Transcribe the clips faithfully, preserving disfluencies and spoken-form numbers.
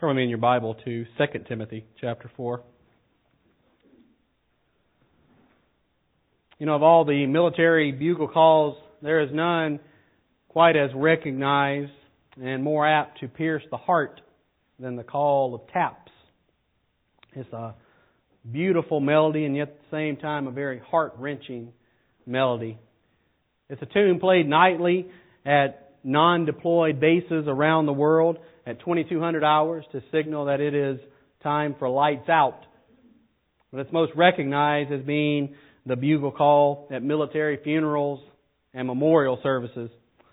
Turn with me in your Bible to Second Timothy chapter four. You know, of all the military bugle calls, there is none quite as recognized and more apt to pierce the heart than the call of taps. It's a beautiful melody and yet at the same time a very heart-wrenching melody. It's a tune played nightly at non-deployed bases around the world at twenty-two hundred hours to signal that it is time for lights out. But it's most recognized as being the bugle call at military funerals and memorial services.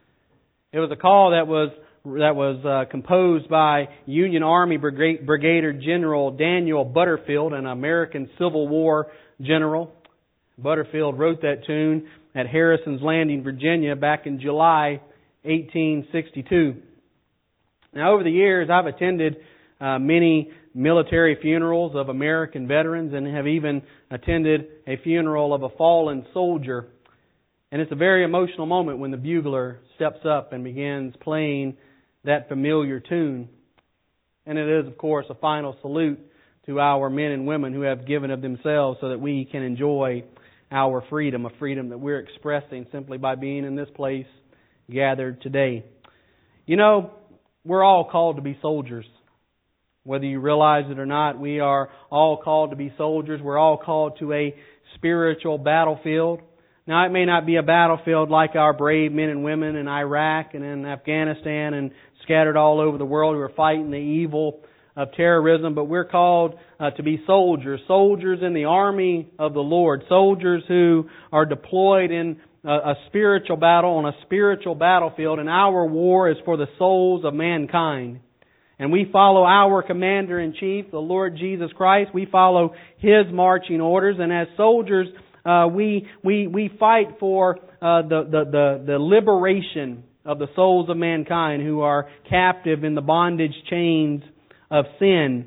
It was a call that was that was uh, composed by Union Army Brigade, Brigadier General Daniel Butterfield, an American Civil War general. Butterfield wrote that tune at Harrison's Landing, Virginia, back in July eighteen sixty-two. Now, over the years, I've attended uh, many military funerals of American veterans and have even attended a funeral of a fallen soldier. And it's a very emotional moment when the bugler steps up and begins playing that familiar tune. And it is, of course, a final salute to our men and women who have given of themselves so that we can enjoy our freedom, a freedom that we're expressing simply by being in this place gathered today. You know, we're all called to be soldiers. Whether you realize it or not, we are all called to be soldiers. We're all called to a spiritual battlefield. Now, it may not be a battlefield like our brave men and women in Iraq and in Afghanistan and scattered all over the world who are fighting the evil of terrorism, but we're called uh, to be soldiers, soldiers in the army of the Lord, soldiers who are deployed in a, a spiritual battle on a spiritual battlefield, and our war is for the souls of mankind. And we follow our Commander-in-Chief, the Lord Jesus Christ. We follow His marching orders, and as soldiers, uh, we we we fight for uh, the, the the the liberation of the souls of mankind who are captive in the bondage chains of sin.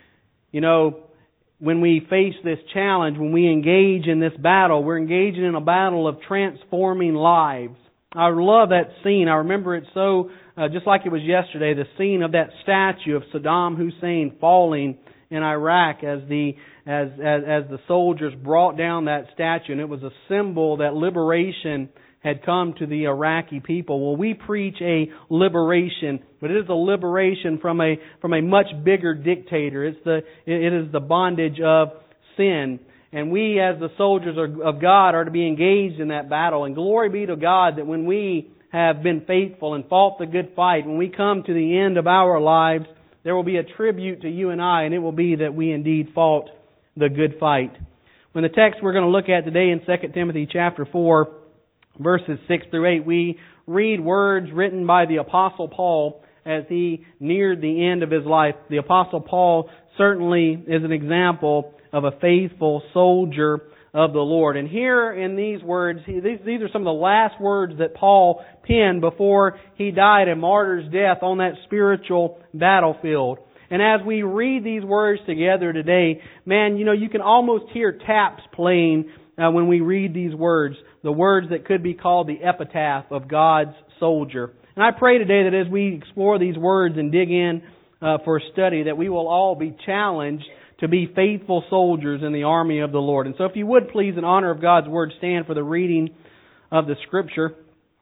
You know, when we face this challenge, when we engage in this battle, we're engaging in a battle of transforming lives. I love that scene. I remember it so, uh, just like it was yesterday, the scene of that statue of Saddam Hussein falling in Iraq as the as as, as the soldiers brought down that statue, and it was a symbol that liberation had come to the Iraqi people. Well, we preach a liberation, but it is a liberation from a from a much bigger dictator. It's the it is the bondage of sin. And we, as the soldiers of God, are to be engaged in that battle. And glory be to God that when we have been faithful and fought the good fight, when we come to the end of our lives, there will be a tribute to you and I, and it will be that we indeed fought the good fight. When the text we're going to look at today in Second Timothy chapter four, verses six through eight, we read words written by the Apostle Paul as he neared the end of his life. The Apostle Paul certainly is an example of a faithful soldier of the Lord. And here in these words, he, these, these are some of the last words that Paul penned before he died a martyr's death on that spiritual battlefield. And as we read these words together today, man, you know, you can almost hear taps playing uh, when we read these words, the words that could be called the epitaph of God's soldier. And I pray today that as we explore these words and dig in uh, for study, that we will all be challenged to be faithful soldiers in the army of the Lord. And so if you would please, in honor of God's Word, stand for the reading of the Scripture.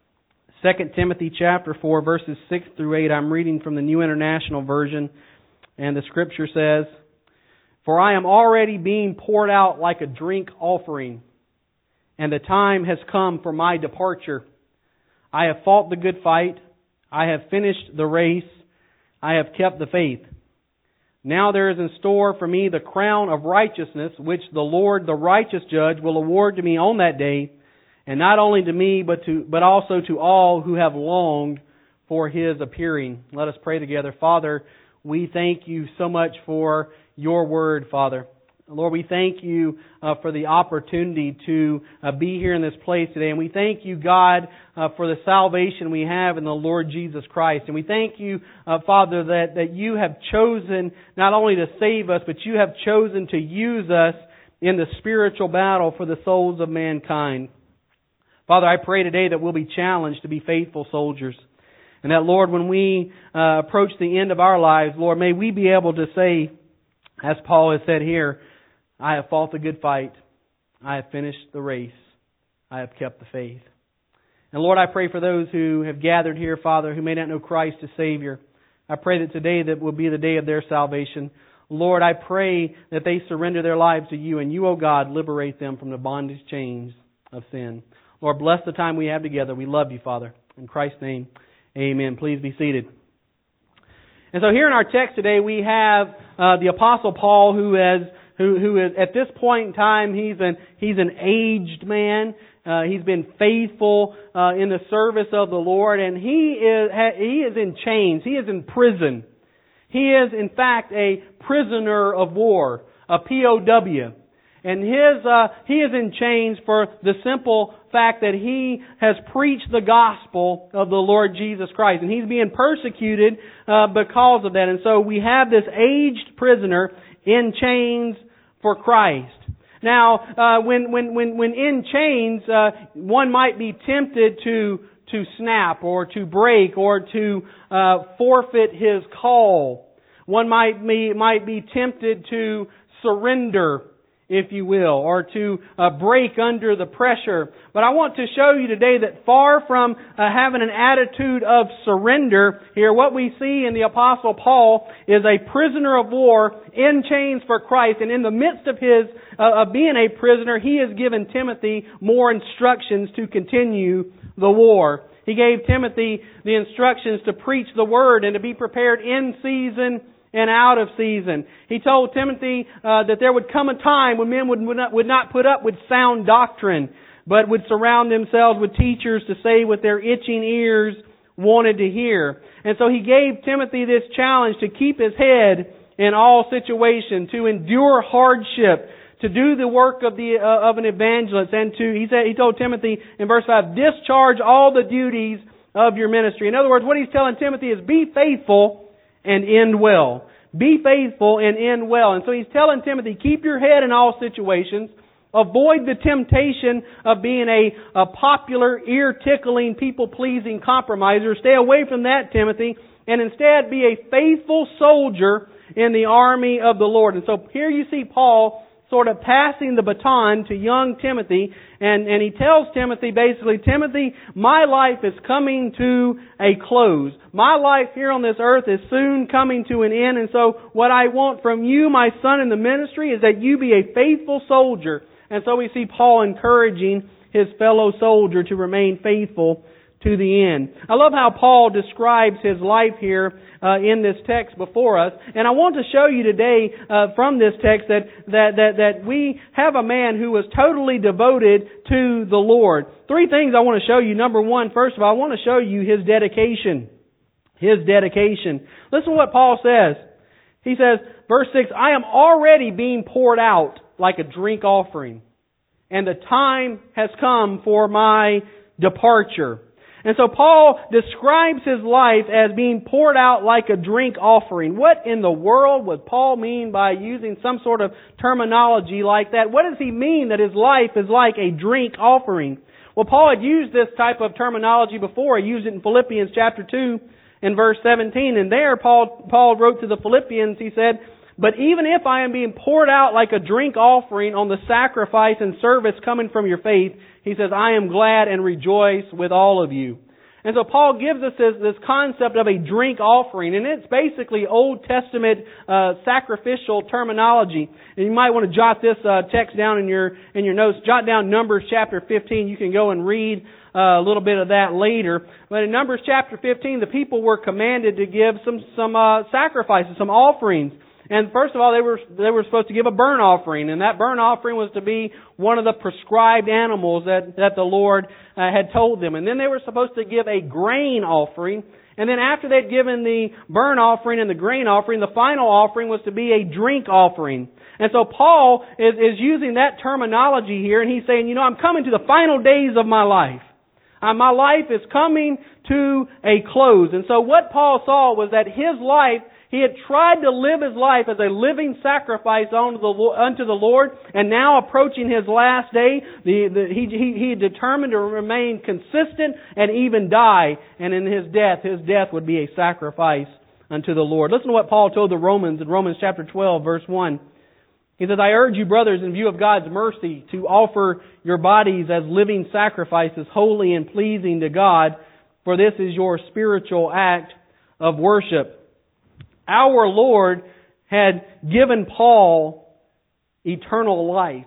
Second Timothy chapter four, verses six through eight. I'm reading from the New International Version. And the Scripture says, "For I am already being poured out like a drink offering, and the time has come for my departure. I have fought the good fight. I have finished the race. I have kept the faith. Now there is in store for me the crown of righteousness, which the Lord, the righteous judge, will award to me on that day, and not only to me, but to but also to all who have longed for His appearing." Let us pray together. Father, we thank You so much for Your Word, Father. Lord, we thank You uh, for the opportunity to uh, be here in this place today. And we thank You, God, uh, for the salvation we have in the Lord Jesus Christ. And we thank You, uh, Father, that, that You have chosen not only to save us, but You have chosen to use us in the spiritual battle for the souls of mankind. Father, I pray today that we'll be challenged to be faithful soldiers. And that, Lord, when we uh, approach the end of our lives, Lord, may we be able to say, as Paul has said here, I have fought the good fight. I have finished the race. I have kept the faith. And Lord, I pray for those who have gathered here, Father, who may not know Christ as Savior. I pray that today that will be the day of their salvation. Lord, I pray that they surrender their lives to You, and You, O God, liberate them from the bondage chains of sin. Lord, bless the time we have together. We love You, Father. In Christ's name, amen. Please be seated. And so here in our text today, we have uh, the Apostle Paul, who has, who, who is at this point in time, he's an he's an aged man. Uh, he's been faithful uh, in the service of the Lord, and he is he is in chains. He is in prison. He is, in fact, a prisoner of war, a P O W. And his uh, he is in chains for the simple fact that he has preached the gospel of the Lord Jesus Christ. And he's being persecuted uh, because of that. And so we have this aged prisoner in chains for Christ. Now, uh, when, when, when, when in chains, uh, one might be tempted to, to snap or to break or to, uh, forfeit his call. One might be, might be tempted to surrender, if you will, or to uh, break under the pressure. But I want to show you today that far from uh, having an attitude of surrender here, what we see in the Apostle Paul is a prisoner of war in chains for Christ. And in the midst of his uh, of being a prisoner, he has given Timothy more instructions to continue the war. He gave Timothy the instructions to preach the Word and to be prepared in season and out of season. He told Timothy uh, that there would come a time when men would, would, not, would not put up with sound doctrine, but would surround themselves with teachers to say what their itching ears wanted to hear. And so he gave Timothy this challenge to keep his head in all situations, to endure hardship, to do the work of the uh, of an evangelist, and to he said he told Timothy in verse five, discharge all the duties of your ministry. In other words, what he's telling Timothy is be faithful and end well. Be faithful and end well. And so he's telling Timothy, keep your head in all situations. Avoid the temptation of being a, a popular, ear-tickling, people-pleasing compromiser. Stay away from that, Timothy. And instead be a faithful soldier in the army of the Lord. And so here you see Paul sort of passing the baton to young Timothy, and, and he tells Timothy basically, Timothy, my life is coming to a close. My life here on this earth is soon coming to an end, and so what I want from you, my son in the ministry, is that you be a faithful soldier. And so we see Paul encouraging his fellow soldier to remain faithful to the end. I love how Paul describes his life here uh, in this text before us, and I want to show you today uh, from this text that, that that that we have a man who was totally devoted to the Lord. Three things I want to show you. Number one, first of all, I want to show you his dedication. His dedication. Listen to what Paul says. He says, verse six, I am already being poured out like a drink offering, and the time has come for my departure. And so Paul describes his life as being poured out like a drink offering. What in the world would Paul mean by using some sort of terminology like that? What does he mean that his life is like a drink offering? Well, Paul had used this type of terminology before. He used it in Philippians chapter two and verse seventeen. And there Paul, Paul wrote to the Philippians, he said, but even if I am being poured out like a drink offering on the sacrifice and service coming from your faith, he says, I am glad and rejoice with all of you. And so Paul gives us this, this concept of a drink offering, and it's basically Old Testament uh, sacrificial terminology. And you might want to jot this uh, text down in your in your notes. Jot down Numbers chapter fifteen. You can go and read uh, a little bit of that later. But in Numbers chapter fifteen, the people were commanded to give some some uh, sacrifices, some offerings. And first of all, they were they were supposed to give a burnt offering, and that burnt offering was to be one of the prescribed animals that that the Lord uh, had told them. And then they were supposed to give a grain offering, and then after they'd given the burnt offering and the grain offering, the final offering was to be a drink offering. And so Paul is, is using that terminology here, and he's saying, you know, I'm coming to the final days of my life. Uh, my life is coming to a close. And so what Paul saw was that his life, He had tried to live his life as a living sacrifice unto the, unto the Lord, and now approaching his last day, the, the, he, he, he had determined to remain consistent and even die. And in his death, his death would be a sacrifice unto the Lord. Listen to what Paul told the Romans in Romans chapter twelve, verse one. He says, I urge you, brothers, in view of God's mercy, to offer your bodies as living sacrifices, holy and pleasing to God, for this is your spiritual act of worship. Our Lord had given Paul eternal life.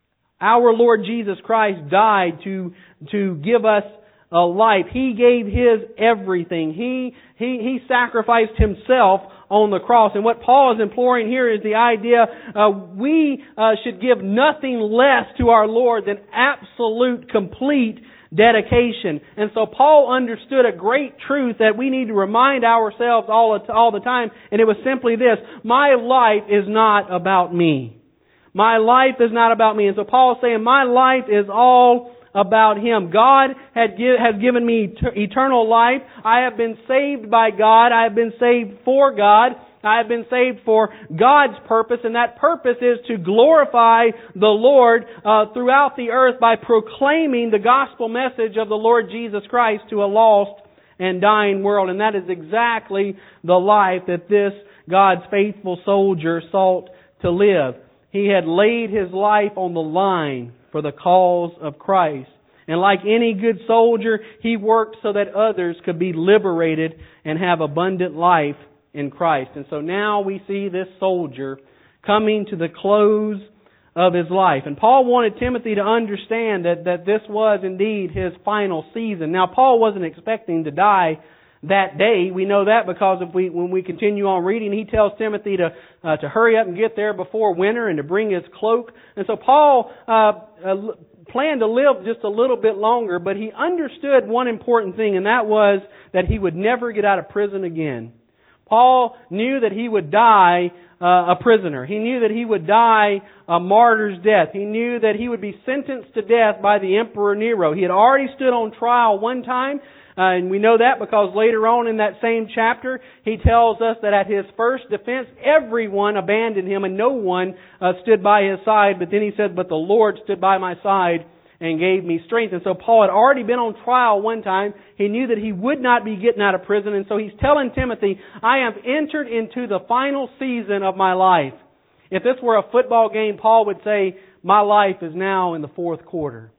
Our Lord Jesus Christ died to, to give us a life. He gave His everything. He, he, he sacrificed Himself on the cross. And what Paul is imploring here is the idea uh, we uh, should give nothing less to our Lord than absolute, complete dedication. And so Paul understood a great truth that we need to remind ourselves all the, all the time, and it was simply this: my life is not about me. My life is not about me. And so Paul is saying, my life is all about Him. God had give, has given me eternal life. I have been saved by God. I have been saved for God. I have been saved for God's purpose, and that purpose is to glorify the Lord uh, throughout the earth by proclaiming the gospel message of the Lord Jesus Christ to a lost and dying world. And that is exactly the life that this God's faithful soldier sought to live. He had laid his life on the line for the cause of Christ. And like any good soldier, he worked so that others could be liberated and have abundant life in Christ. And so now we see this soldier coming to the close of his life. And Paul wanted Timothy to understand that, that this was indeed his final season. Now, Paul wasn't expecting to die that day. We know that because if we, when we continue on reading, he tells Timothy to uh, to hurry up and get there before winter and to bring his cloak. And so Paul uh, uh, planned to live just a little bit longer, but he understood one important thing, and that was that he would never get out of prison again. Paul knew that he would die uh, a prisoner. He knew that he would die a martyr's death. He knew that he would be sentenced to death by the Emperor Nero. He had already stood on trial one time, uh, and we know that because later on in that same chapter, he tells us that at his first defense, everyone abandoned him and no one uh, stood by his side. But then he said, but the Lord stood by my side and gave me strength. And so Paul had already been on trial one time. He knew that he would not be getting out of prison. And so he's telling Timothy, I have entered into the final season of my life. If this were a football game, Paul would say, my life is now in the fourth quarter.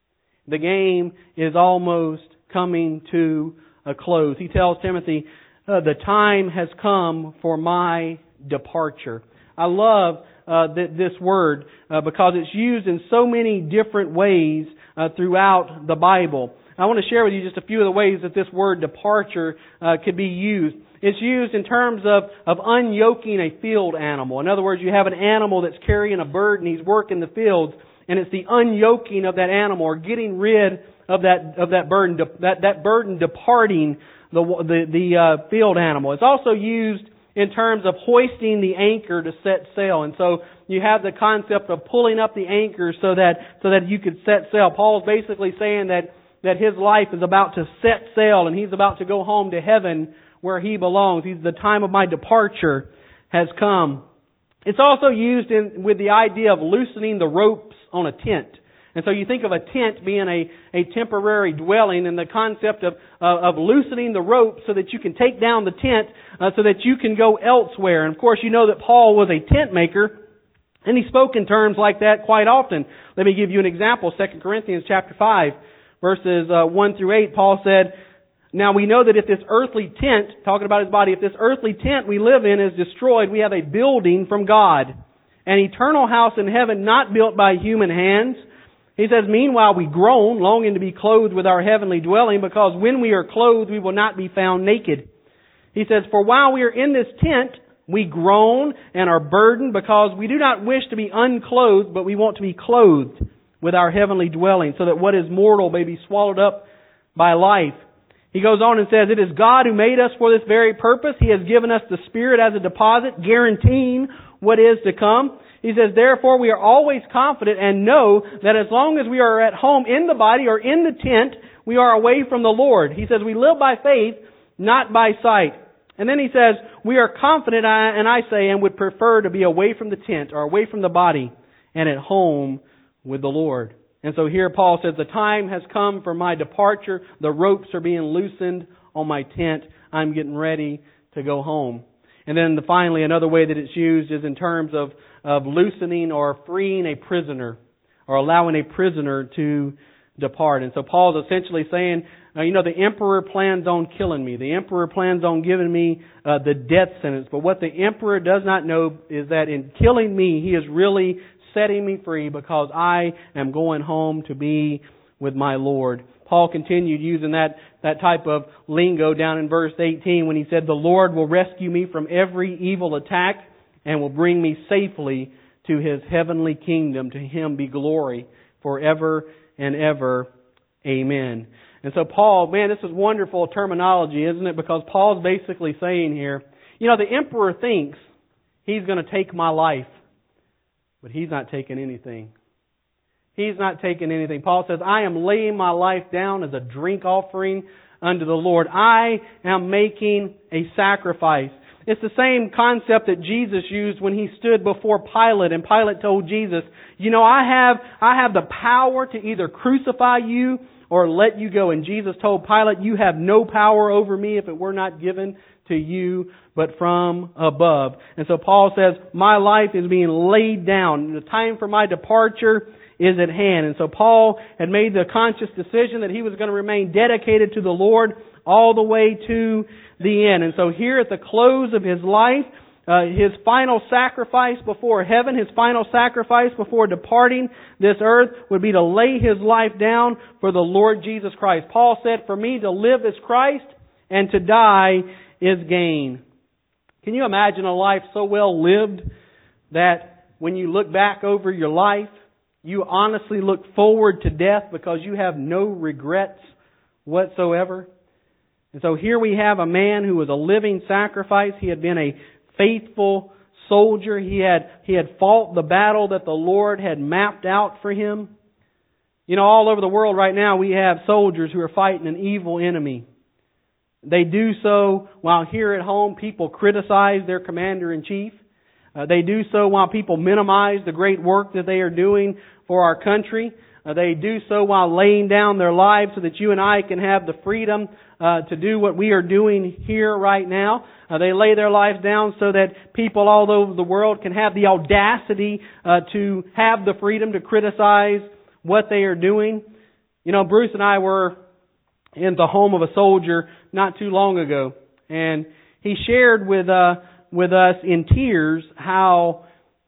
The game is almost coming to a close. He tells Timothy, uh, the time has come for my departure. I love Uh, th- this word uh, because it's used in so many different ways uh, throughout the Bible. I want to share with you just a few of the ways that this word departure uh, could be used. It's used in terms of, of unyoking a field animal. In other words, you have an animal that's carrying a burden, he's working the fields, and it's the unyoking of that animal or getting rid of that of that burden, that, that burden departing the the, the uh, field animal. It's also used in terms of hoisting the anchor to set sail. And so you have the concept of pulling up the anchor so that so that you could set sail. Paul's basically saying that, that his life is about to set sail and he's about to go home to heaven where he belongs. He's the time of my departure has come. It's also used in with the idea of loosening the ropes on a tent. And so you think of a tent being a, a temporary dwelling, and the concept of, uh, of loosening the rope so that you can take down the tent uh, so that you can go elsewhere. And of course you know that Paul was a tent maker, and he spoke in terms like that quite often. Let me give you an example. Second Corinthians chapter five, verses uh, one through eight, Paul said, now we know that if this earthly tent, talking about his body, if this earthly tent we live in is destroyed, we have a building from God, an eternal house in heaven not built by human hands. He says, meanwhile we groan, longing to be clothed with our heavenly dwelling, because when we are clothed we will not be found naked. He says, for while we are in this tent, we groan and are burdened, because we do not wish to be unclothed, but we want to be clothed with our heavenly dwelling, so that what is mortal may be swallowed up by life. He goes on and says, it is God who made us for this very purpose. He has given us the Spirit as a deposit, guaranteeing what is to come. He says, therefore we are always confident and know that as long as we are at home in the body or in the tent, we are away from the Lord. He says, we live by faith, not by sight. And then he says, we are confident, and I say, and would prefer to be away from the tent or away from the body and at home with the Lord. And so here Paul says, the time has come for my departure. The ropes are being loosened on my tent. I'm getting ready to go home. And then the, finally, another way that it's used is in terms of, of loosening or freeing a prisoner or allowing a prisoner to depart. And so Paul's essentially saying, uh, you know, the emperor plans on killing me. The emperor plans on giving me uh, the death sentence. But what the emperor does not know is that in killing me, he is really setting me free because I am going home to be with my Lord. Paul continued using that, that type of lingo down in verse eighteen when he said, the Lord will rescue me from every evil attack and will bring me safely to His heavenly kingdom. To Him be glory forever and ever. Amen. And so Paul, man, this is wonderful terminology, isn't it? Because Paul's basically saying here, you know, the emperor thinks he's going to take my life, but he's not taking anything. He's not taking anything. Paul says, I am laying my life down as a drink offering unto the Lord. I am making a sacrifice. It's the same concept that Jesus used when He stood before Pilate, and Pilate told Jesus, you know, I have, I have the power to either crucify you or let you go. And Jesus told Pilate, you have no power over me if it were not given to you, but from above. And so Paul says, my life is being laid down. The time for my departure is at hand. And so Paul had made the conscious decision that he was going to remain dedicated to the Lord all the way to the end. And so here at the close of his life, uh, his final sacrifice before heaven, his final sacrifice before departing this earth would be to lay his life down for the Lord Jesus Christ. Paul said, for me to live is Christ and to die is gain. Can you imagine a life so well lived that when you look back over your life, you honestly look forward to death because you have no regrets whatsoever? And so here we have a man who was a living sacrifice. He had been a faithful soldier. He had, he had fought the battle that the Lord had mapped out for him. You know, all over the world right now we have soldiers who are fighting an evil enemy. They do so while here at home people criticize their commander-in-chief. Uh, they do so while people minimize the great work that they are doing for our country. Uh, they do so while laying down their lives so that you and I can have the freedom uh, to do what we are doing here right now. Uh, they lay their lives down so that people all over the world can have the audacity uh, to have the freedom to criticize what they are doing. You know, Bruce and I were in the home of a soldier not too long ago, and he shared with uh, with us in tears how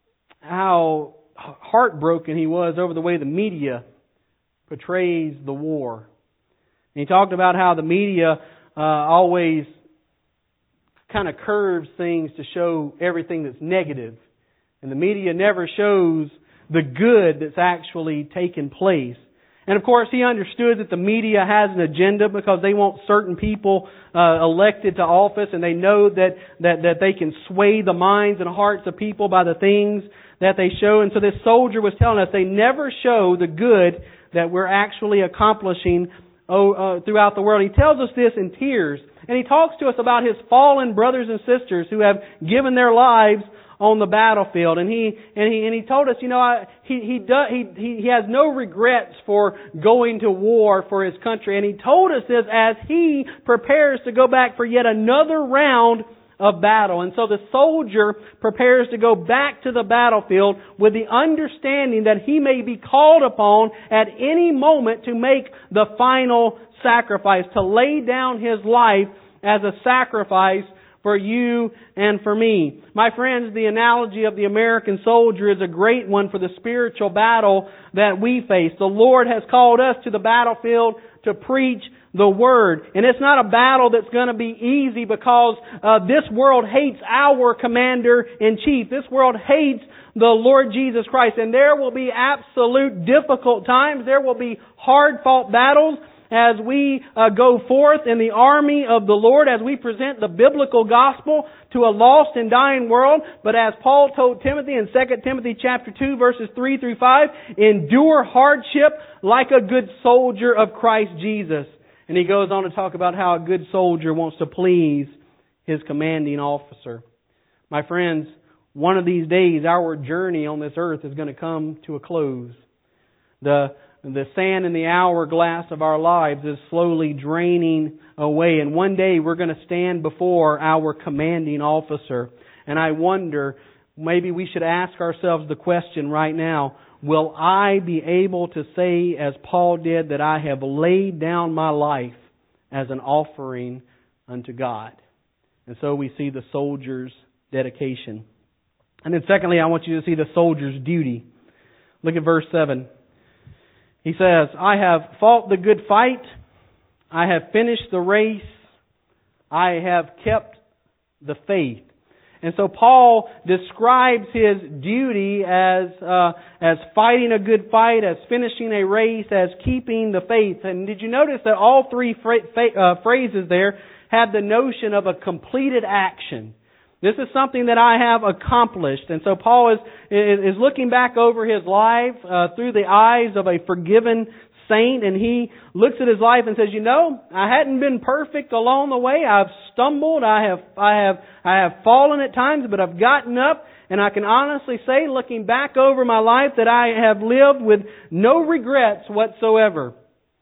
how heartbroken he was over the way the media portrays the war. And he talked about how the media uh, always kind of curves things to show everything that's negative, and the media never shows the good that's actually taken place. And of course, he understood that the media has an agenda because they want certain people uh, elected to office, and they know that, that, that they can sway the minds and hearts of people by the things that they show. And so this soldier was telling us they never show the good that we're actually accomplishing oh, uh, throughout the world. He tells us this in tears, and he talks to us about his fallen brothers and sisters who have given their lives on the battlefield, and he and he and he told us, you know, I, he he does he he has no regrets for going to war for his country, and he told us this as he prepares to go back for yet another round of battle. And so the soldier prepares to go back to the battlefield with the understanding that he may be called upon at any moment to make the final sacrifice, to lay down his life as a sacrifice for you and for me. My friends, the analogy of the American soldier is a great one for the spiritual battle that we face. The Lord has called us to the battlefield to preach the Word. And it's not a battle that's going to be easy because uh, this world hates our Commander-in-Chief. This world hates the Lord Jesus Christ. And there will be absolute difficult times. There will be hard-fought battles as we uh, go forth in the army of the Lord, as we present the biblical gospel to a lost and dying world. But as Paul told Timothy in Second Timothy chapter two, verses three through five, endure hardship like a good soldier of Christ Jesus. And he goes on to talk about how a good soldier wants to please His commanding officer. My friends, one of these days our journey on this earth is going to come to a close. The The sand in the hourglass of our lives is slowly draining away. And one day we're going to stand before our commanding officer. And I wonder, maybe we should ask ourselves the question right now, will I be able to say, as Paul did, that I have laid down my life as an offering unto God? And so we see the soldier's dedication. And then secondly, I want you to see the soldier's duty. Look at verse seven. He says, I have fought the good fight. I have finished the race. I have kept the faith. And so Paul describes his duty as uh, as fighting a good fight, as finishing a race, as keeping the faith. And did you notice that all three fra- fa- uh, phrases there have the notion of a completed action? This is something that I have accomplished. And so Paul is, is, is looking back over his life uh, through the eyes of a forgiven saint, and he looks at his life and says, you know, I hadn't been perfect along the way. I've stumbled. I have, I have, I have fallen at times, but I've gotten up, and I can honestly say, looking back over my life, that I have lived with no regrets whatsoever.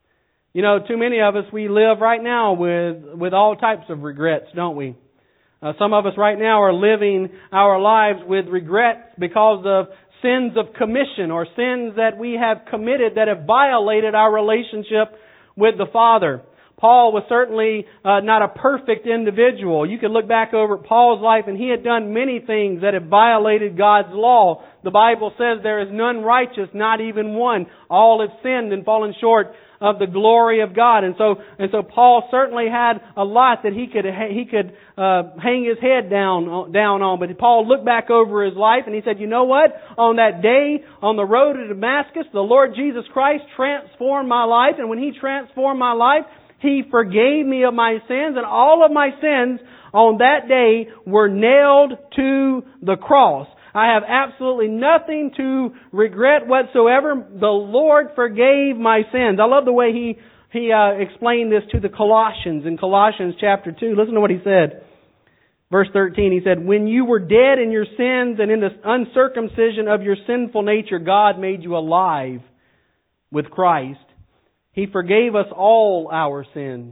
You know, too many of us, we live right now with, with all types of regrets, don't we? Uh, some of us right now are living our lives with regrets because of sins of commission or sins that we have committed that have violated our relationship with the Father. Paul was certainly uh, not a perfect individual. You can look back over at Paul's life, and he had done many things that have violated God's law. The Bible says there is none righteous, not even one. All have sinned and fallen short of the glory of God. And so, and so Paul certainly had a lot that he could, he could, uh, hang his head down, down on. But Paul looked back over his life and he said, you know what? On that day, on the road to Damascus, the Lord Jesus Christ transformed my life. And when He transformed my life, He forgave me of my sins, and all of my sins on that day were nailed to the cross. I have absolutely nothing to regret whatsoever. The Lord forgave my sins. I love the way he he uh, explained this to the Colossians in Colossians chapter two. Listen to what he said. Verse thirteen, he said, when you were dead in your sins and in the uncircumcision of your sinful nature, God made you alive with Christ. He forgave us all our sins,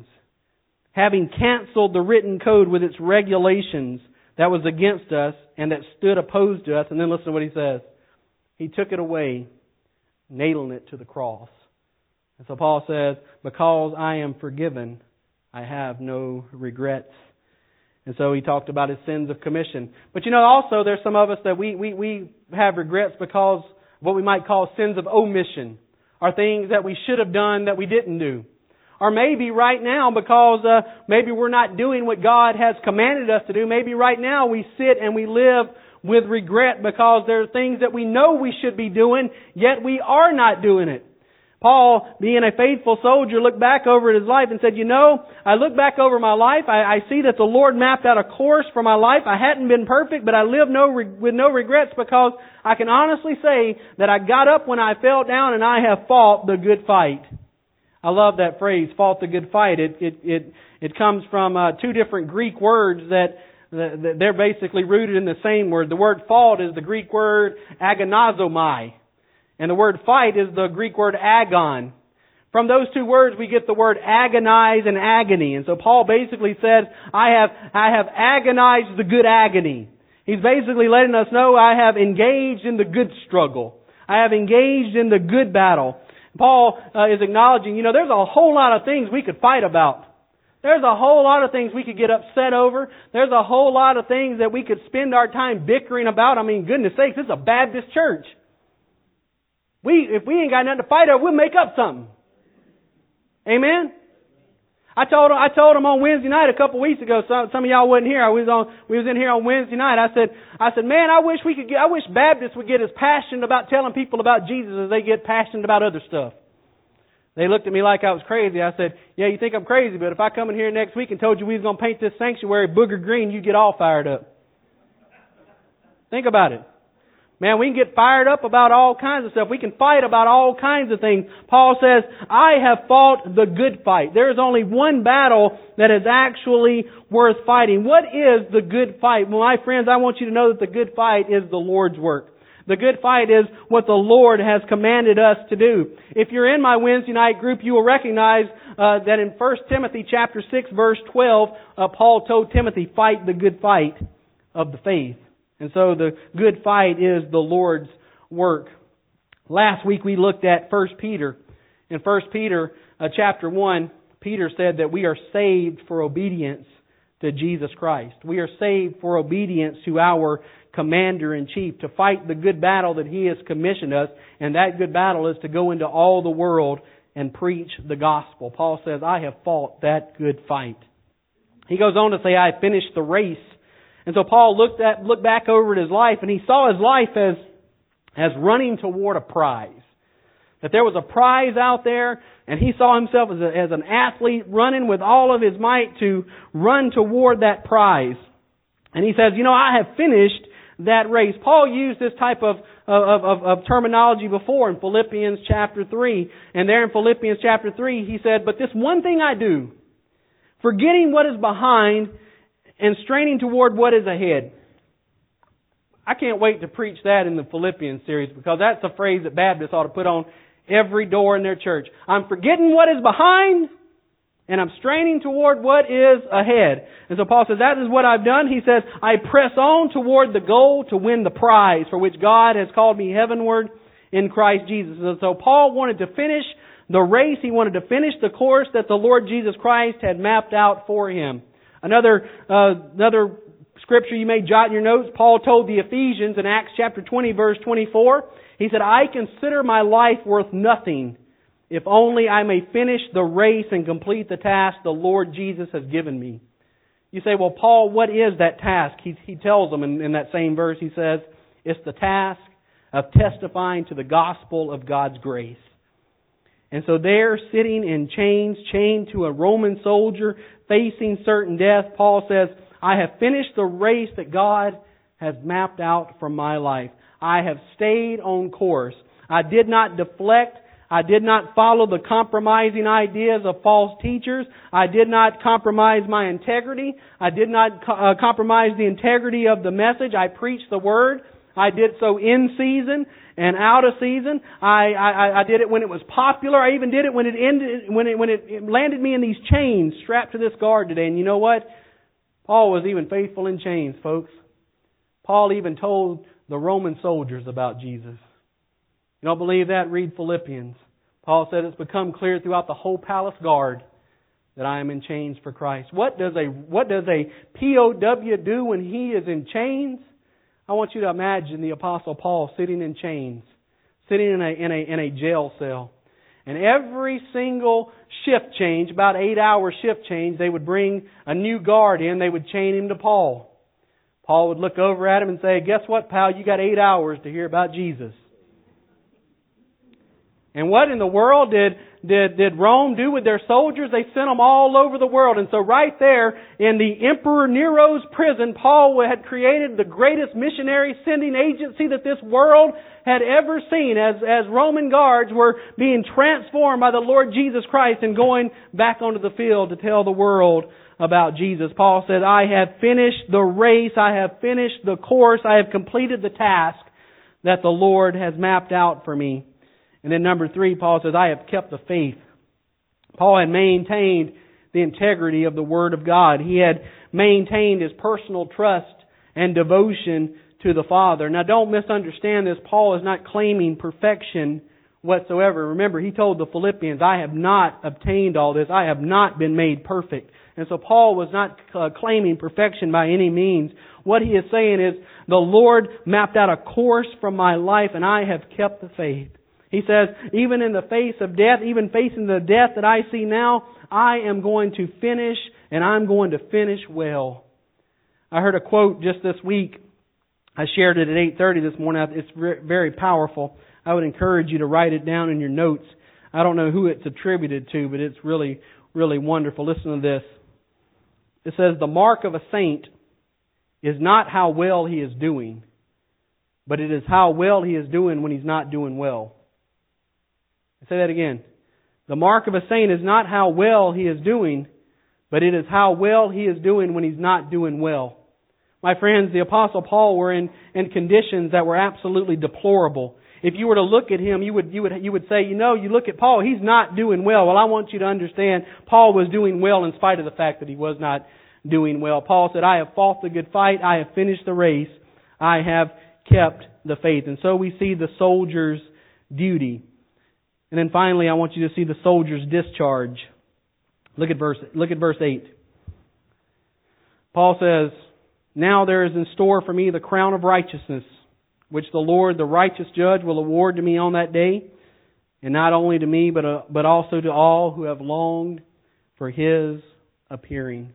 having canceled the written code with its regulations that was against us and that stood opposed to us. And then listen to what he says. He took it away, nailing it to the cross. And so Paul says, because I am forgiven, I have no regrets. And so he talked about his sins of commission. But you know, also there's some of us that we, we, we have regrets because of what we might call sins of omission, or things that we should have done that we didn't do. Or maybe right now because uh, maybe we're not doing what God has commanded us to do. Maybe right now we sit and we live with regret because there are things that we know we should be doing, yet we are not doing it. Paul, being a faithful soldier, looked back over his life and said, you know, I look back over my life, I, I see that the Lord mapped out a course for my life. I hadn't been perfect, but I lived no with no regrets because I can honestly say that I got up when I fell down and I have fought the good fight. I love that phrase, fought the good fight. It it it, it comes from uh, two different Greek words that, that they're basically rooted in the same word. The word fought is the Greek word agonizomai. And the word fight is the Greek word agon. From those two words we get the word agonize and agony. And so Paul basically says, I have, I have agonized the good agony. He's basically letting us know I have engaged in the good struggle. I have engaged in the good battle. Paul uh, is acknowledging, you know, there's a whole lot of things we could fight about. There's a whole lot of things we could get upset over. There's a whole lot of things that we could spend our time bickering about. I mean, goodness sakes, this is a Baptist church. We, if we ain't got nothing to fight over, we'll make up something. Amen? I told I told them on Wednesday night a couple weeks ago. Some, some of y'all wasn't here. I was on. We was in here on Wednesday night. I said, I said, man, I wish we could get. I wish Baptists would get as passionate about telling people about Jesus as they get passionate about other stuff. They looked at me like I was crazy. I said, yeah, you think I'm crazy, but if I come in here next week and told you we was going to paint this sanctuary booger green, you'd get all fired up. Think about it. Man, we can get fired up about all kinds of stuff. We can fight about all kinds of things. Paul says, I have fought the good fight. There is only one battle that is actually worth fighting. What is the good fight? Well, my friends, I want you to know that the good fight is the Lord's work. The good fight is what the Lord has commanded us to do. If you're in my Wednesday night group, you will recognize uh, that in First Timothy chapter six, verse twelve, uh, Paul told Timothy, fight the good fight of the faith. And so the good fight is the Lord's work. Last week we looked at First Peter. In First Peter uh, chapter one, Peter said that we are saved for obedience to Jesus Christ. We are saved for obedience to our Commander-in-Chief, to fight the good battle that He has commissioned us. And that good battle is to go into all the world and preach the gospel. Paul says, I have fought that good fight. He goes on to say, I have finished the race. And so Paul looked at, looked back over at his life, and he saw his life as, as running toward a prize. That there was a prize out there, and he saw himself as, a, as an athlete running with all of his might to run toward that prize. And he says, you know, I have finished that race. Paul used this type of, of, of, of terminology before in Philippians chapter three. And there in Philippians chapter three, he said, but this one thing I do, forgetting what is behind and straining toward what is ahead. I can't wait to preach that in the Philippians series, because that's a phrase that Baptists ought to put on every door in their church. I'm forgetting what is behind, and I'm straining toward what is ahead. And so Paul says, that is what I've done. He says, I press on toward the goal to win the prize for which God has called me heavenward in Christ Jesus. And so Paul wanted to finish the race. He wanted to finish the course that the Lord Jesus Christ had mapped out for him. Another, uh, another scripture you may jot in your notes, Paul told the Ephesians in Acts chapter twenty, verse twenty-four, he said, I consider my life worth nothing if only I may finish the race and complete the task the Lord Jesus has given me. You say, well, Paul, what is that task? He, he tells them in, in that same verse, he says, it's the task of testifying to the gospel of God's grace. And so there, sitting in chains, chained to a Roman soldier, facing certain death, Paul says, I have finished the race that God has mapped out for my life. I have stayed on course. I did not deflect. I did not follow the compromising ideas of false teachers. I did not compromise my integrity. I did not co- uh, compromise the integrity of the message. I preached the Word. I did so in season and out of season. I, I, I did it when it was popular. I even did it when it ended, when it, when it landed me in these chains strapped to this guard today. And you know what? Paul was even faithful in chains, folks. Paul even told the Roman soldiers about Jesus. You don't believe that? Read Philippians. Paul said it's become clear throughout the whole palace guard that I am in chains for Christ. What does a, what does a P O W do when he is in chains? I want you to imagine the Apostle Paul sitting in chains, sitting in a, in a, in a jail cell. And every single shift change, about eight hour shift change, they would bring a new guard in, they would chain him to Paul. Paul would look over at him and say, guess what, pal, you got eight hours to hear about Jesus. And what in the world did, did, did Rome do with their soldiers? They sent them all over the world. And so right there in the Emperor Nero's prison, Paul had created the greatest missionary sending agency that this world had ever seen, as, as Roman guards were being transformed by the Lord Jesus Christ and going back onto the field to tell the world about Jesus. Paul said, I have finished the race, I have finished the course, I have completed the task that the Lord has mapped out for me. And then number three, Paul says, I have kept the faith. Paul had maintained the integrity of the Word of God. He had maintained his personal trust and devotion to the Father. Now don't misunderstand this. Paul is not claiming perfection whatsoever. Remember, he told the Philippians, I have not obtained all this. I have not been made perfect. And so Paul was not uh, claiming perfection by any means. What he is saying is, the Lord mapped out a course from my life and I have kept the faith. He says, even in the face of death, even facing the death that I see now, I am going to finish, and I'm going to finish well. I heard a quote just this week. I shared it at eight thirty this morning. It's very powerful. I would encourage you to write it down in your notes. I don't know who it's attributed to, but it's really, really wonderful. Listen to this. It says, the mark of a saint is not how well he is doing, but it is how well he is doing when he's not doing well. I'll say that again. The mark of a saint is not how well he is doing, but it is how well he is doing when he's not doing well. My friends, the Apostle Paul were in, in conditions that were absolutely deplorable. If you were to look at him, you would, you would, you would say, you know, you look at Paul, he's not doing well. Well, I want you to understand, Paul was doing well in spite of the fact that he was not doing well. Paul said, I have fought the good fight, I have finished the race, I have kept the faith. And so we see the soldier's duty. And then finally, I want you to see the soldier's discharge. Look at verse, look at verse eight. Paul says, now there is in store for me the crown of righteousness, which the Lord, the righteous judge, will award to me on that day, and not only to me, but uh, but also to all who have longed for His appearing.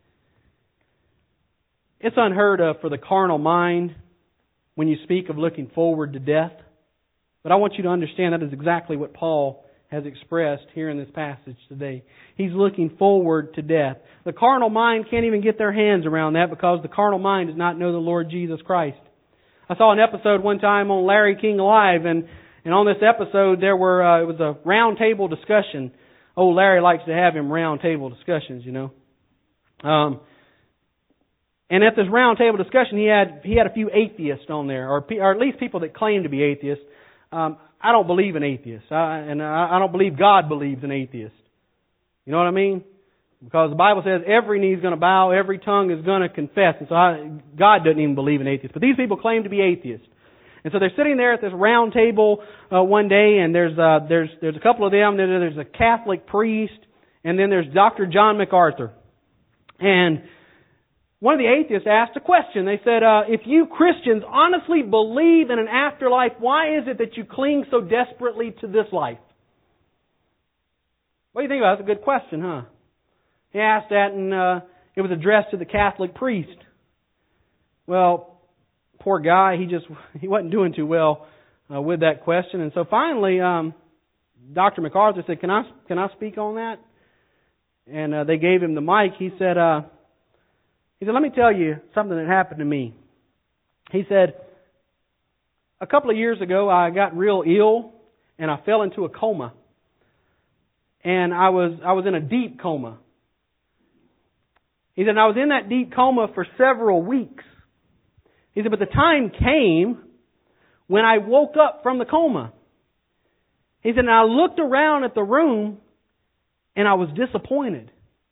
It's unheard of for the carnal mind when you speak of looking forward to death. But I want you to understand that is exactly what Paul has expressed here in this passage today. He's looking forward to death. The carnal mind can't even get their hands around that because the carnal mind does not know the Lord Jesus Christ. I saw an episode one time on Larry King Live, and, and on this episode there were uh, it was a round table discussion. Oh, Larry likes to have him round table discussions, you know. Um, and at this round table discussion, he had he had a few atheists on there, or, or at least people that claim to be atheists. Um, I don't believe in atheists, I, and I, I don't believe God believes in atheists. You know what I mean? Because the Bible says every knee is going to bow, every tongue is going to confess. And so I, God doesn't even believe in atheists. But these people claim to be atheists. And so they're sitting there at this round table uh, one day, and there's uh, there's there's a couple of them. There's a Catholic priest, and then there's Doctor John MacArthur. And one of the atheists asked a question. They said, uh, if you Christians honestly believe in an afterlife, why is it that you cling so desperately to this life? What do you think about it? That's a good question, huh? He asked that, and uh, it was addressed to the Catholic priest. Well, poor guy, he just he wasn't doing too well uh, with that question. And so finally, um, Doctor MacArthur said, can I, can I speak on that? And uh, they gave him the mic. He said, uh, he said, let me tell you something that happened to me. He said, a couple of years ago, I got real ill, and I fell into a coma. And I was I was in a deep coma. He said, I was in that deep coma for several weeks. He said, but the time came when I woke up from the coma. He said, and I looked around at the room, and I was disappointed.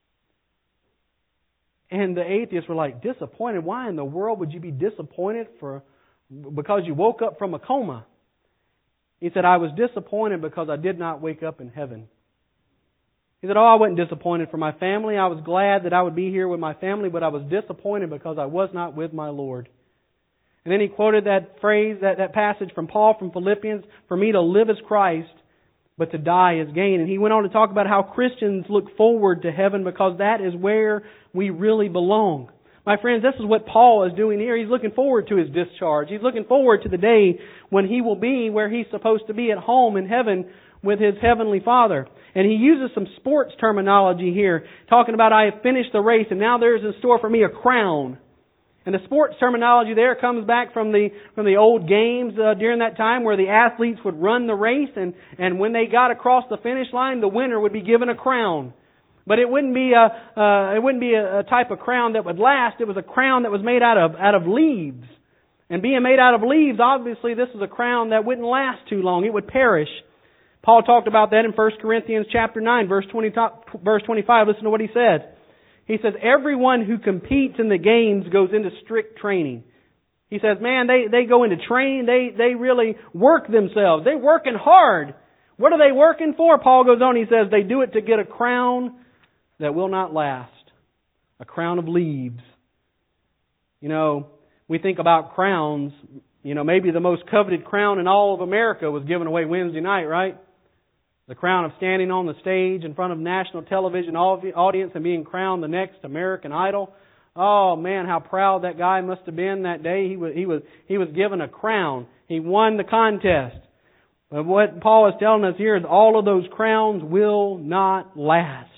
And the atheists were like, disappointed? Why in the world would you be disappointed for because you woke up from a coma? He said, I was disappointed because I did not wake up in heaven. He said, oh, I wasn't disappointed for my family. I was glad that I would be here with my family, but I was disappointed because I was not with my Lord. And then he quoted that phrase, that, that passage from Paul from Philippians, for me to live as Christ, but to die is gain. And he went on to talk about how Christians look forward to heaven because that is where we really belong. My friends, this is what Paul is doing here. He's looking forward to his discharge. He's looking forward to the day when he will be where he's supposed to be, at home in heaven with his heavenly Father. And he uses some sports terminology here, talking about I have finished the race and now there's in store for me a crown. And the sports terminology there comes back from the from the old games uh, during that time where the athletes would run the race, and, and when they got across the finish line, the winner would be given a crown. But it wouldn't be a uh, it wouldn't be a, a type of crown that would last. It was a crown that was made out of out of leaves. And being made out of leaves, obviously this is a crown that wouldn't last too long. It would perish. Paul talked about that in First Corinthians chapter nine, verse twenty, verse twenty-five. Listen to what he said. He says, everyone who competes in the games goes into strict training. He says, man, they, they go into training. They, they really work themselves. They're working hard. What are they working for? Paul goes on, he says, they do it to get a crown that will not last. A crown of leaves. You know, we think about crowns. You know, maybe the most coveted crown in all of America was given away Wednesday night, right? The crown of standing on the stage in front of national television audience and being crowned the next American Idol. Oh man, how proud that guy must have been that day. He was he was he was given a crown. He won the contest. But what Paul is telling us here is all of those crowns will not last.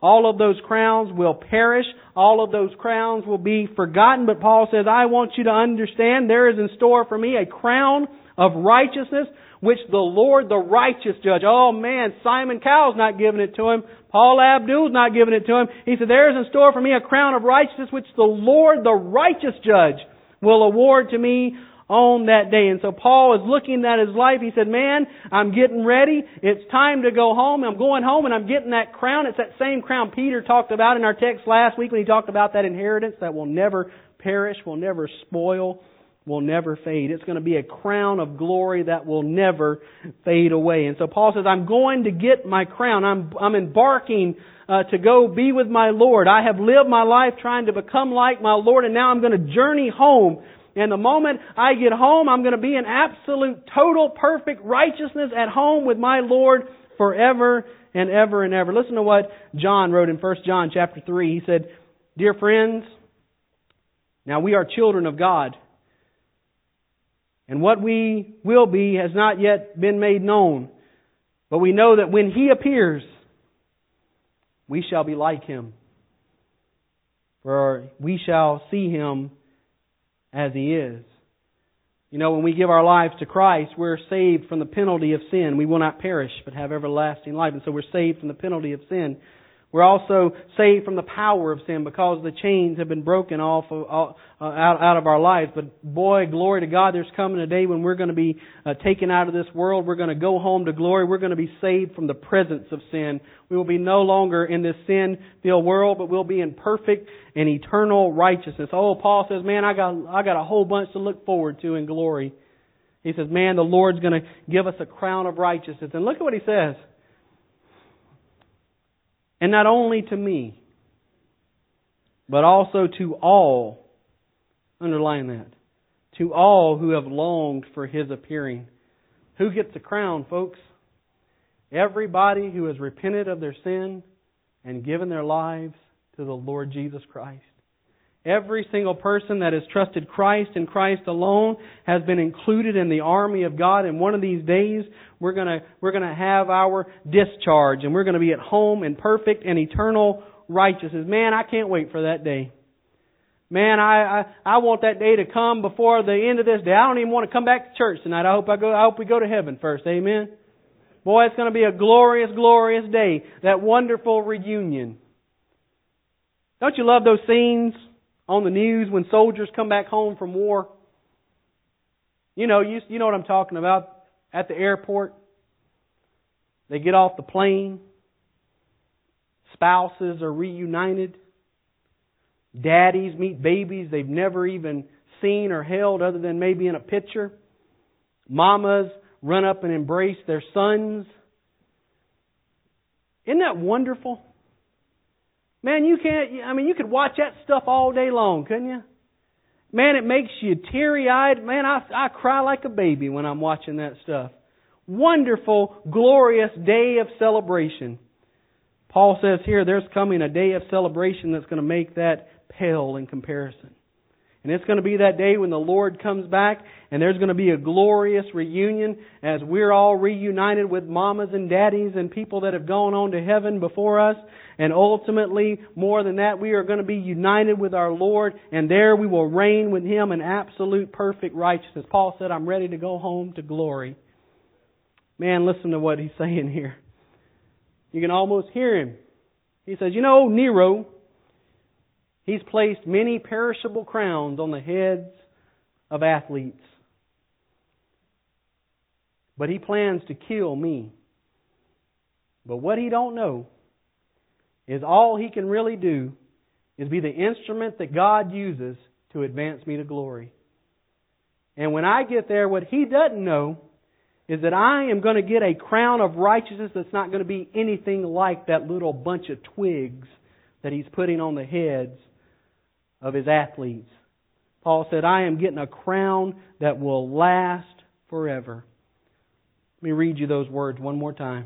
All of those crowns will perish. All of those crowns will be forgotten. But Paul says, I want you to understand there is in store for me a crown of righteousness, which the Lord, the righteous judge. Oh man, Simon Cowell's not giving it to him. Paul Abdul's not giving it to him. He said, there is in store for me a crown of righteousness, which the Lord, the righteous judge, will award to me on that day. And so Paul is looking at his life. He said, man, I'm getting ready. It's time to go home. I'm going home and I'm getting that crown. It's that same crown Peter talked about in our text last week when he talked about that inheritance that will never perish, will never spoil, will never fade. It's going to be a crown of glory that will never fade away. And so Paul says, I'm going to get my crown. I'm, I'm embarking uh, to go be with my Lord. I have lived my life trying to become like my Lord, and now I'm going to journey home. And the moment I get home, I'm going to be in absolute, total, perfect righteousness at home with my Lord forever and ever and ever. Listen to what John wrote in First John chapter three. He said, dear friends, now we are children of God, and what we will be has not yet been made known. But we know that when He appears, we shall be like Him. For we shall see Him as He is. You know, when we give our lives to Christ, we're saved from the penalty of sin. We will not perish, but have everlasting life. And so we're saved from the penalty of sin. We're also saved from the power of sin because the chains have been broken off of, uh, out, out of our lives. But boy, glory to God, there's coming a day when we're going to be uh, taken out of this world. We're going to go home to glory. We're going to be saved from the presence of sin. We will be no longer in this sin-filled world, but we'll be in perfect and eternal righteousness. Oh, Paul says, man, I got, I got a whole bunch to look forward to in glory. He says, man, the Lord's going to give us a crown of righteousness. And look at what he says. And not only to me, but also to all, underline that, to all who have longed for His appearing. Who gets the crown, folks? Everybody who has repented of their sin and given their lives to the Lord Jesus Christ. Every single person that has trusted Christ and Christ alone has been included in the army of God. And one of these days, we're gonna we're gonna have our discharge, and we're gonna be at home in perfect and eternal righteousness. Man, I can't wait for that day. Man, I, I I want that day to come before the end of this day. I don't even want to come back to church tonight. I hope I go. I hope we go to heaven first. Amen. Boy, it's going to be a glorious, glorious day. That wonderful reunion. Don't you love those scenes on the news when soldiers come back home from war? You know, you, you know what I'm talking about. At the airport, they get off the plane. Spouses are reunited. Daddies meet babies they've never even seen or held other than maybe in a picture. Mamas run up and embrace their sons. Isn't that wonderful? Man, you can't, I mean, you could watch that stuff all day long, couldn't you? Man, it makes you teary-eyed. Man, I, I cry like a baby when I'm watching that stuff. Wonderful, glorious day of celebration. Paul says here, there's coming a day of celebration that's going to make that pale in comparison. And it's going to be that day when the Lord comes back, and there's going to be a glorious reunion as we're all reunited with mamas and daddies and people that have gone on to heaven before us. And ultimately, more than that, we are going to be united with our Lord, and there we will reign with Him in absolute perfect righteousness. Paul said, I'm ready to go home to glory. Man, listen to what he's saying here. You can almost hear him. He says, you know, Nero, he's placed many perishable crowns on the heads of athletes. But he plans to kill me. But what he don't know is all he can really do is be the instrument that God uses to advance me to glory. And when I get there, what he doesn't know is that I am going to get a crown of righteousness that's not going to be anything like that little bunch of twigs that he's putting on the heads of his athletes. Paul said, I am getting a crown that will last forever. Let me read you those words one more time.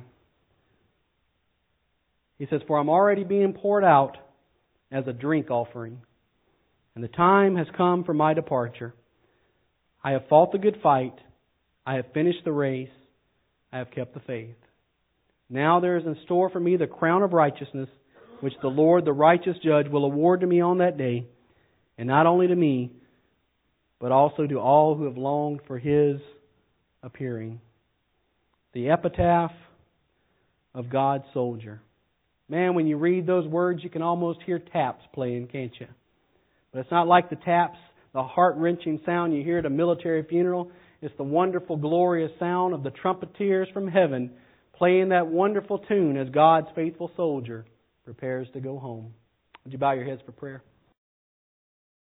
He says, for I'm already being poured out as a drink offering, and the time has come for my departure. I have fought the good fight. I have finished the race. I have kept the faith. Now there is in store for me the crown of righteousness, which the Lord, the righteous judge, will award to me on that day, and not only to me, but also to all who have longed for His appearing. The epitaph of God's soldier. Man, when you read those words, you can almost hear taps playing, can't you? But it's not like the taps, the heart-wrenching sound you hear at a military funeral. It's the wonderful, glorious sound of the trumpeters from heaven playing that wonderful tune as God's faithful soldier prepares to go home. Would you bow your heads for prayer?